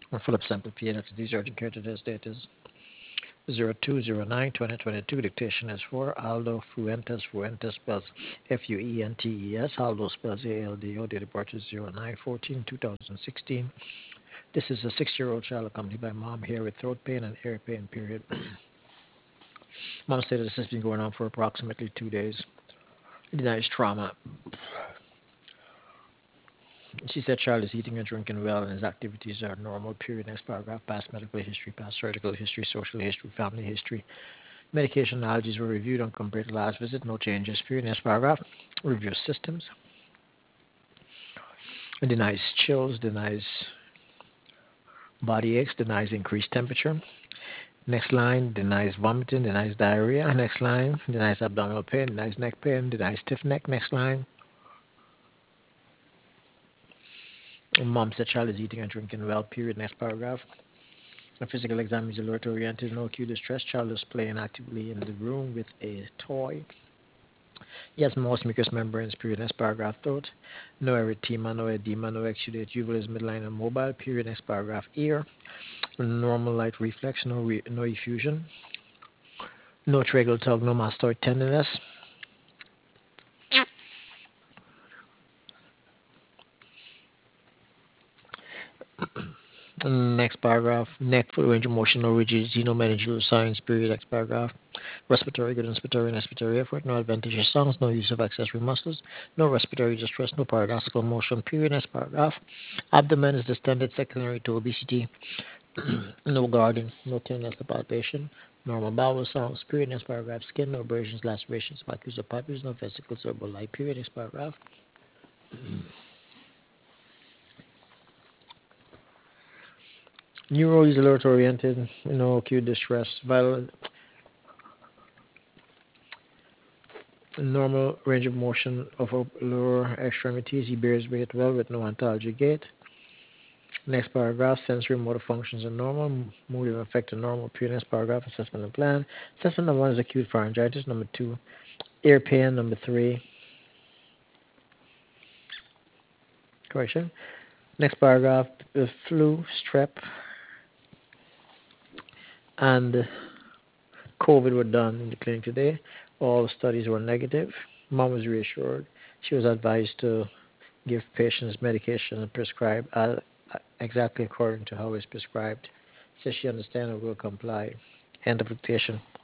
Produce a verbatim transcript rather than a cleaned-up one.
Or Philip Sample P A, Doctor D's urgent care. Today's date is zero two zero nine twenty twenty-two. Dictation is for Aldo Fuentes. Fuentes spells F U E N T E S. Aldo spells A L D O. Date of birth is zero nine fourteen two thousand sixteen. This is a six-year-old child accompanied by mom here with throat pain and ear pain, period. Mom said this has been going on for approximately two days. Denies trauma. She said child is eating and drinking well and his activities are normal, period. Next paragraph, past medical history, past surgical history, social history, family history. Medication allergies were reviewed and compared to last visit. No changes, period. Next paragraph, review systems. It denies chills, denies body aches, denies increased temperature. Next line, denies vomiting, denies diarrhea. Next line, denies abdominal pain, denies neck pain, denies stiff neck. Next line, mom said child is eating and drinking well, period. Next paragraph. A physical exam is alert oriented, no acute distress. Child is playing actively in the room with a toy. Yes, most mucous membranes, period. Next paragraph, thought. No erythema, no edema, no exudate. Juval is midline and mobile, period. Next paragraph, ear. Normal light reflex, no re- no effusion. No tracheal tug, no mastoid tenderness. Next paragraph, neck, full range of motion, no rigidity, no meningeal signs, period. Next paragraph. Respiratory, good inspiratory and expiratory effort, no adventitious sounds, no use of accessory muscles, no respiratory distress, no paradoxical motion, period. Next paragraph. Abdomen is distended secondary to obesity, no guarding, no tenderness or palpation, normal bowel sounds, period. Next paragraph. Skin, no abrasions, lacerations, macules or papules, no vesicles or bulli, period. Next paragraph. Neuro is alert oriented, no acute distress, vital, normal range of motion of lower extremities. He bears weight well with no antalgia gait. Next paragraph, sensory motor functions are normal, mood and affect are normal. Period. Next paragraph, assessment and plan. Assessment number one is acute pharyngitis. Number two, ear pain. Number three, correction. Next paragraph, the flu, strep, and COVID were done in the clinic today. All studies were negative. Mom was reassured. She was advised to give patients medication and prescribe uh, exactly according to how it's prescribed. Says she understands and will comply. End of dictation.